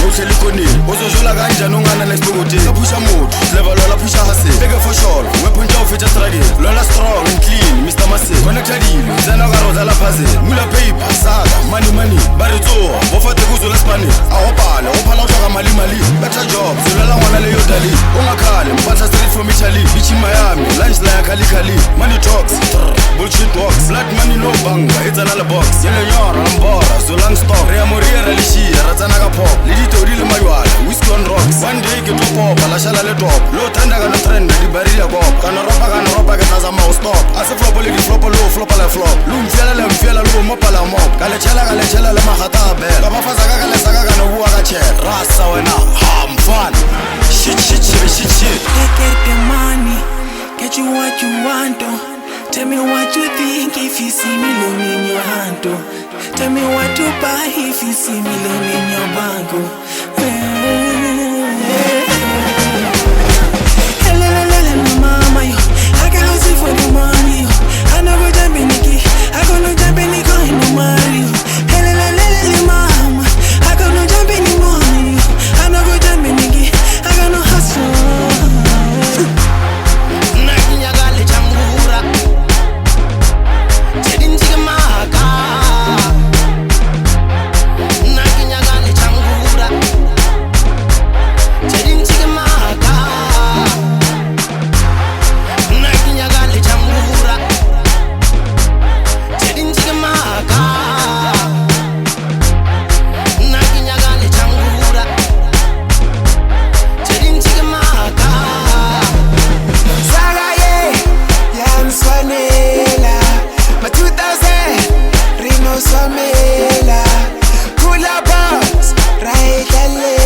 uhleli khonini uzozula kanjani ungana next bokotini lapusha moto level la pusha hase beke for sure wepunja ufecha struggle lona strong and clean Mr. Massive connected zena ka roza la puzzle mula paper saga money baritso bofate kuzula Spanish awopala ophala uthoka mali better job zulala ngwana leyo dali ungakhali mpatha street from Italy beach in Miami lunch la khali money talks bullshit walks blood money no banga it's another box yele nyora mbora zulang stock rea moria relishia ratsana ka pop lidito le maywana whiskey on rocks one day ke top pop la shala le top lo tanda kana trend di barilla pop kana ropa ke tsaza ma stop ase flop le di flop lo flop la flop lu mfiela lo mopa la mop kale chela le magata bela ka bafaza ka le saka kana bua ka che rasa wena ham fun shit get the money get you what you want to tell me what you think if you see me loan in your hand to tell me what to buy if you see me loan in your bank mama yo I can hustle for the money yo I no go jump in the key I go no jump in the coin no money yo mama I go no jump in the money yo I no go jump in the key I go no hustle Samela, pull up box, right